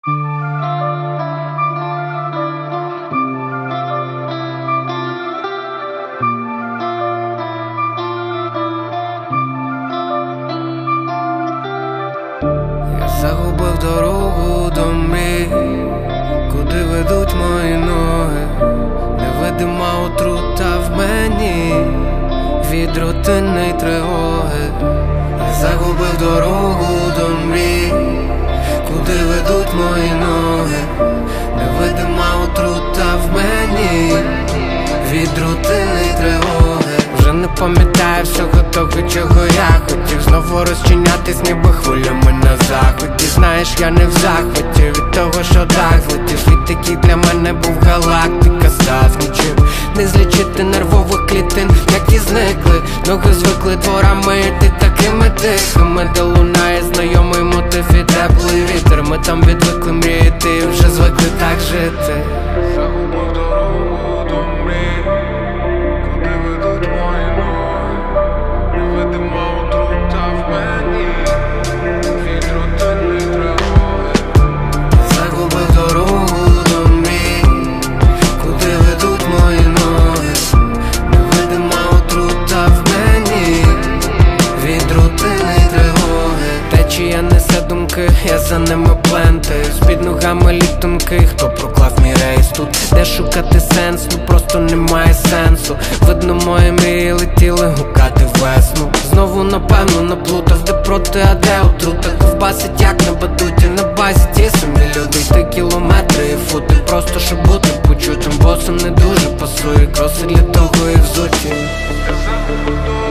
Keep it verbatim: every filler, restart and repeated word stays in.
Я загубив дорогу до мрій, куди ведуть мої ноги. Невидима отрута в мені від рутинної тривоги. Я загубив дорогу до мрій, куди ведуть мої ноги. Невидима отрута в мені від рутинної тривоги. Вже не пам'ятаю всього того, чого я хотів. Знову розчинятись ніби хвилями на заході. Знаєш, я не в захваті від того, що так злетів. Світ такий для мене був галактика, став нічим. Не злічити нервових клітин, які зникли. Ноги звикли дворами йти такими тихими, де лунає знайомий мотив і теплий вітер. Ми там відвикли мріяти і вже звикли так жити. Загубив дорогу до мрій, куди ведуть мої ноги. Невидима отрута в мені від рутинної тривоги. Загубив дорогу до мрій, куди ведуть мої ноги. Невидима отрута в мені від рутинної тривоги. Течія несе думки, я за ними плентаюсь. Під ногами лід тонкий, хто проклав мій рейс тут. Де шукати сенс, ну просто немає сенсу. Видно, мої мрії летіли гукати весну. Знову напевно наплутав, де проти, а де отрута. Ковбасить як на батуті, на базі ті самі люди. Йти кілометри і фути, просто щоб бути почутим. Босом не дуже пасує, кроси для того і взуті.